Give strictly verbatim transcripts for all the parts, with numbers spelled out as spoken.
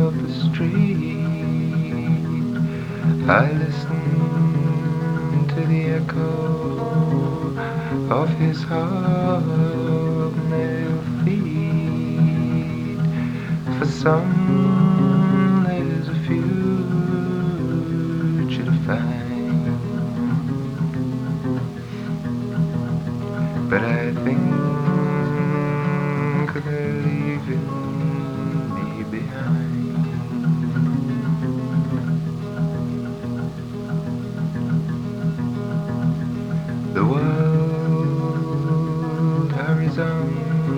of the street. I listen to the echo of his hobnail feet. For some there's a future to find, but I think they're leaving me behind. The world hurries on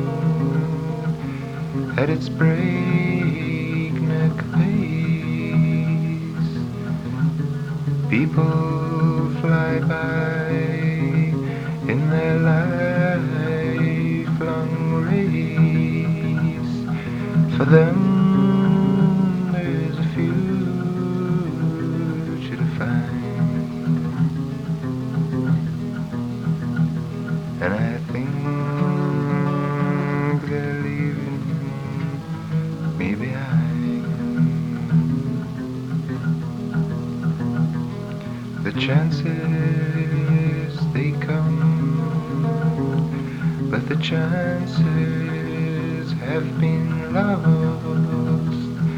at its breakneck pace. People fly by in their lifelong race. For them there's a future to find, and I think they're leaving me behind. The chances they come, but the chances have been lost.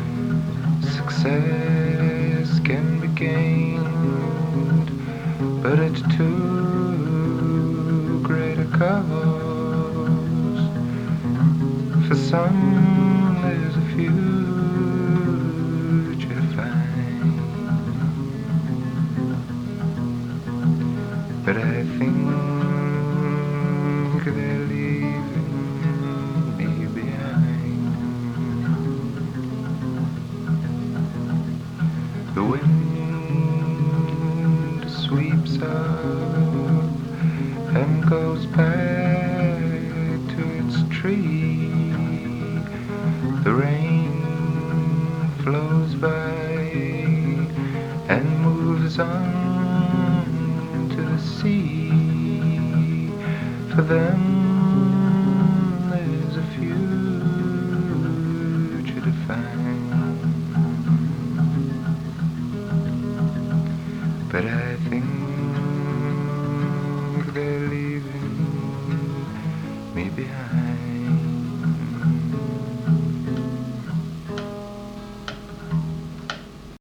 Success can be gained, but it's too great a cost. For some there's a future to find, but I think they're leaving me behind. The wind sweeps up and goes back to its tree. The rain flows by and moves on to the sea. For them there's a future to find, but I think